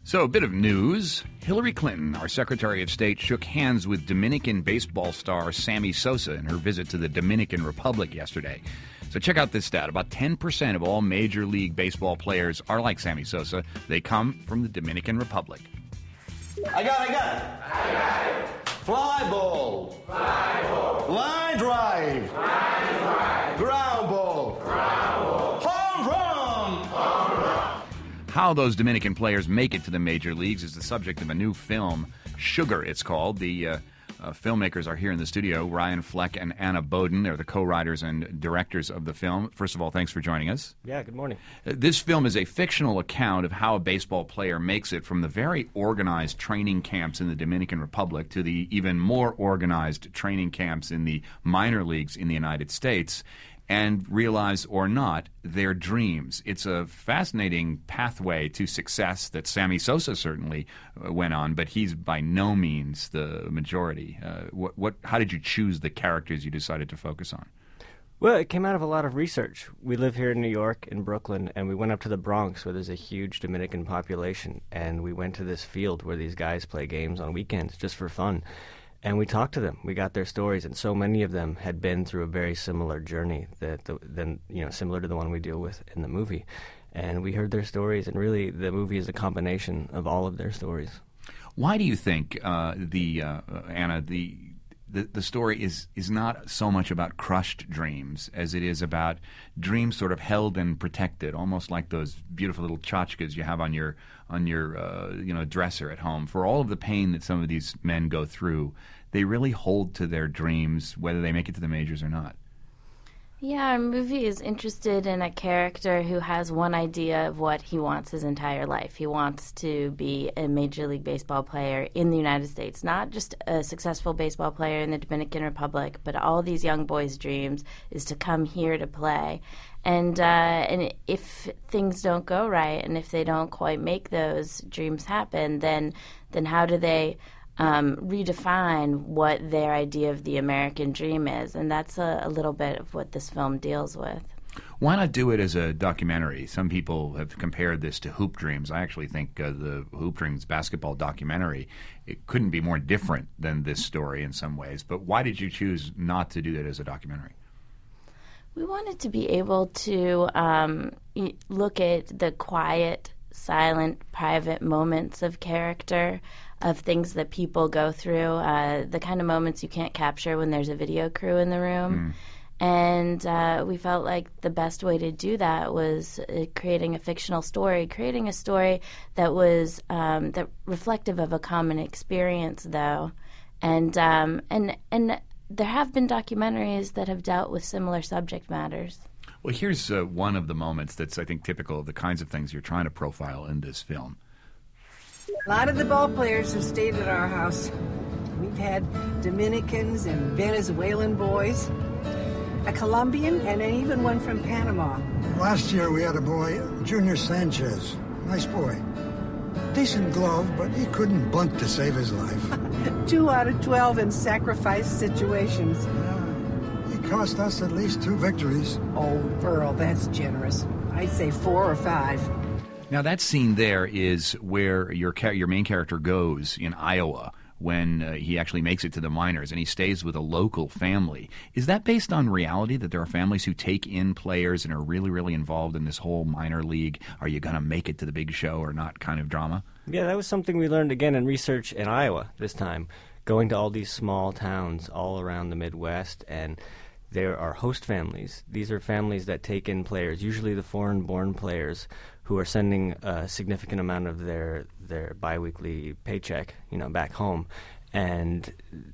So, a bit of news. Hillary Clinton, our Secretary of State, shook hands with Dominican baseball star Sammy Sosa in her visit to the Dominican Republic yesterday. So check out this stat. About 10% of all Major League Baseball players are like Sammy Sosa. They come from the Dominican Republic. I got it. Fly ball. Line drive. Ground ball. Home run. How those Dominican players make it to the major leagues is the subject of a new film, Sugar, it's called. The filmmakers are here in the studio, Ryan Fleck and Anna Boden. They're the co-writers and directors of the film. First of all, thanks for joining us. Yeah, good morning. This film is a fictional account of how a baseball player makes it from the very organized training camps in the Dominican Republic to the even more organized training camps in the minor leagues in the United States, and realize or not their dreams. It's a fascinating pathway to success that Sammy Sosa certainly went on, but he's by no means the majority. How did you choose the characters you decided to focus on? Well, it came out of a lot of research. We live here in New York, in Brooklyn, and we went up to the Bronx where there's a huge Dominican population, and we went to this field where these guys play games on weekends just for fun. And we talked to them. We got their stories, and so many of them had been through a very similar journey similar to the one we deal with in the movie. And we heard their stories, and really the movie is a combination of all of their stories. Why do you think, Anna, the story is not so much about crushed dreams as it is about dreams sort of held and protected, almost like those beautiful little tchotchkes you have on your dresser at home? For all of the pain that some of these men go through, they really hold to their dreams, whether they make it to the majors or not. Yeah, our movie is interested in a character who has one idea of what he wants his entire life. He wants to be a Major League Baseball player in the United States, not just a successful baseball player in the Dominican Republic, but all these young boys' dreams is to come here to play. And if things don't go right, and if they don't quite make those dreams happen, then how do they redefine what their idea of the American dream is? And that's a little bit of what this film deals with. Why not do it as a documentary? Some people have compared this to Hoop Dreams. I actually think the Hoop Dreams basketball documentary, it couldn't be more different than this story in some ways. But why did you choose not to do that as a documentary? We wanted to be able to look at the quiet, silent, private moments of character, of things that people go through, the kind of moments you can't capture when there's a video crew in the room. And we felt like the best way to do that was creating a fictional story, creating a story that was that reflective of a common experience, though. And there have been documentaries that have dealt with similar subject matters. Well, here's one of the moments that's, I think, typical of the kinds of things you're trying to profile in this film. A lot of the ball players have stayed at our house. We've had Dominicans and Venezuelan boys, a Colombian, and even one from Panama. Last year we had a boy, Junior Sanchez. Nice boy. Decent glove, but he couldn't bunt to save his life. 2 out of 12 in sacrifice situations. Yeah, he cost us at least 2 victories. Oh, Burl, that's generous. I'd say 4 or 5. Now, that scene there is where your main character goes in Iowa when he actually makes it to the minors, and he stays with a local family. Is that based on reality, that there are families who take in players and are really, really involved in this whole minor league, are you going to make it to the big show or not kind of drama? Yeah, that was something we learned again in research in Iowa this time, going to all these small towns all around the Midwest, and there are host families. These are families that take in players, usually the foreign-born players, who are sending a significant amount of their biweekly paycheck, back home, and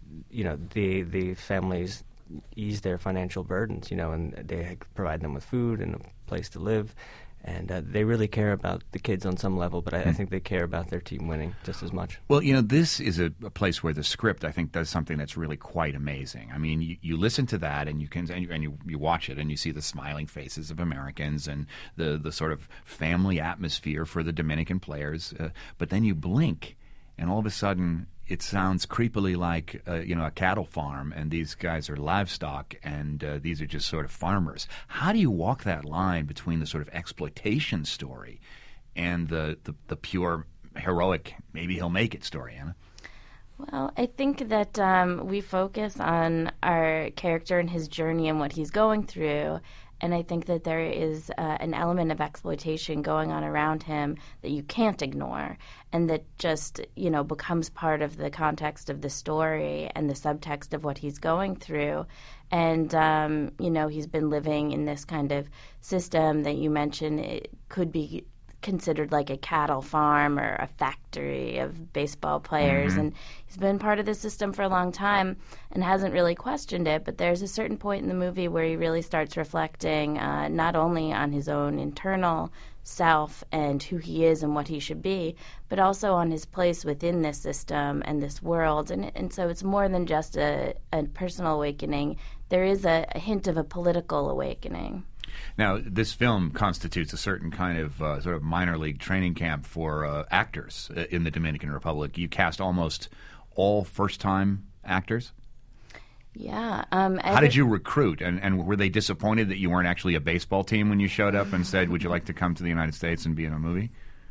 the families ease their financial burdens, and they provide them with food and a place to live, and they really care about the kids on some level, but I think they care about their team winning just as much. Well, this is a place where the script, I think, does something that's really quite amazing. I mean, you listen to that and you watch it and you see the smiling faces of Americans and the sort of family atmosphere for the Dominican players, but then you blink and all of a sudden it sounds creepily like a cattle farm, and these guys are livestock, and these are just sort of farmers. How do you walk that line between the sort of exploitation story and the pure heroic, maybe he'll make it story, Anna? Well, I think that we focus on our character and his journey and what he's going through. And I think that there is an element of exploitation going on around him that you can't ignore, and that just, becomes part of the context of the story and the subtext of what he's going through. And, he's been living in this kind of system that you mentioned. It could be considered like a cattle farm or a factory of baseball players. And he's been part of the system for a long time and hasn't really questioned it. But there's a certain point in the movie where he really starts reflecting not only on his own internal self and who he is and what he should be, but also on his place within this system and this world. And so it's more than just a personal awakening. There is a hint of a political awakening. Now, this film constitutes a certain kind of sort of minor league training camp for actors in the Dominican Republic. You cast almost all first-time actors? Yeah. How did you recruit? And were they disappointed that you weren't actually a baseball team when you showed up and said, would you like to come to the United States and be in a movie?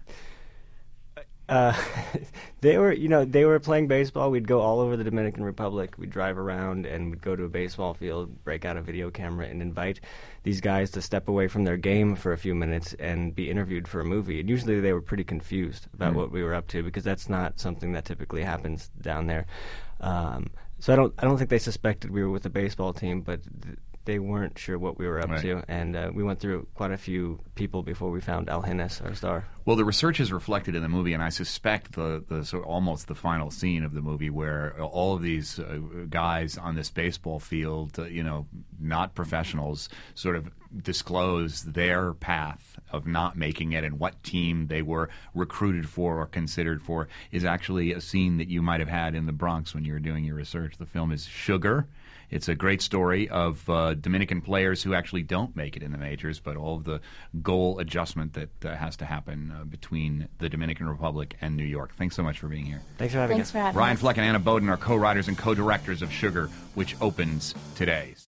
They were playing baseball. We'd go all over the Dominican Republic. We'd drive around and we'd go to a baseball field, break out a video camera, and invite these guys to step away from their game for a few minutes and be interviewed for a movie. And usually they were pretty confused about what we were up to, because that's not something that typically happens down there. So I don't think they suspected we were with the baseball team, but they weren't sure what we were up to, and we went through quite a few people before we found Al Hines, our star. Well, the research is reflected in the movie, and I suspect the sort of almost the final scene of the movie where all of these guys on this baseball field, not professionals, sort of disclose their path of not making it and what team they were recruited for or considered for, is actually a scene that you might have had in the Bronx when you were doing your research. The film is Sugar. It's a great story of Dominican players who actually don't make it in the majors, but all of the goal adjustment that has to happen between the Dominican Republic and New York. Thanks so much for being here. Thanks for having us. Ryan Fleck and Anna Boden are co-writers and co-directors of Sugar, which opens today.